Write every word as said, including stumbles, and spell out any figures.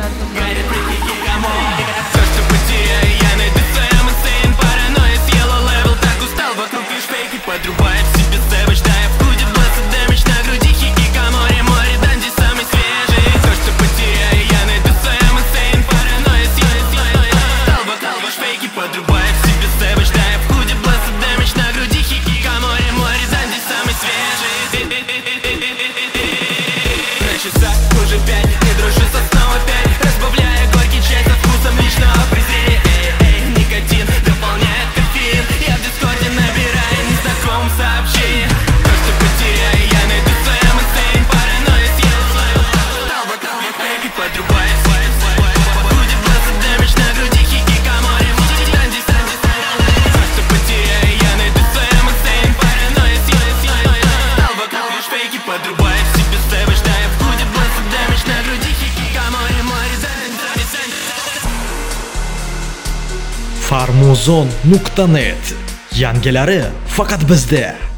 Уже пять, не дружу со снова пять, разбавляя горький чай со вкусом личного презрения. Эй, эй, никотин дополняет кофеин. Я в дискорде набираю незнакомым сообщения. То, что потеряю, я найду своим инсейн. Паранойя съела свою талва, талва, фейк и подрубает свой свой. Будет блэсса дэмидж на груди, хикикамори. Санди, санди, санди. То, что потеряю, я найду своим инсейн. Паранойя съела свою талва, талва, фейк и подрубает себе сэвэдж. Да, я в худе блэсса дэмидж на груди, хикикамори, мори, санди, санди. farmuzon nuqta net yangilari faqat bizda.